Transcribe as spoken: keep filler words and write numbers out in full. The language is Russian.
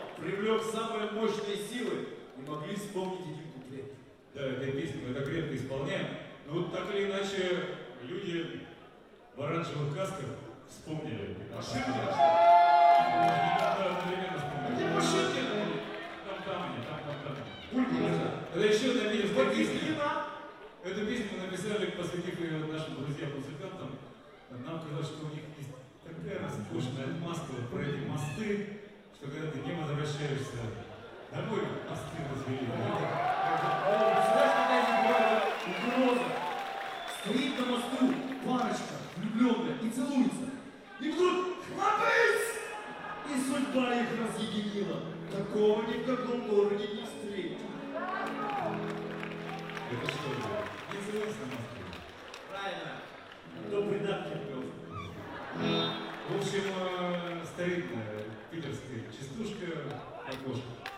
привлек самые мощные силы, не могли вспомнить один куплет. Да, этой песню мы так редко исполняем, но вот так или иначе люди в оранжевых касках вспомнили. Машинки Да, одновременно вспомнили. Где машинки? Там, там они, там, там, там. Бульку нужно. Это еще одна питерская Вот песня. если на... Эту песню мы написали, посвятив ее нашим друзьям-консультантам. Нам казалось, что у них есть такая роскошная отмазка вот про эти мосты, что когда ты не возвращаешься домой, мосты развели. Представляешь, какая здесь была угроза? Стоит на мосту парочка влюбленная и целуется. И вдруг хлопысь! И судьба их разъединила. Такого ни в каком городе не встретил. Это что же? Не целуйся на мосту. Правильно. Кто придатки ввел. В общем, э, старинная питерская частушка окошко.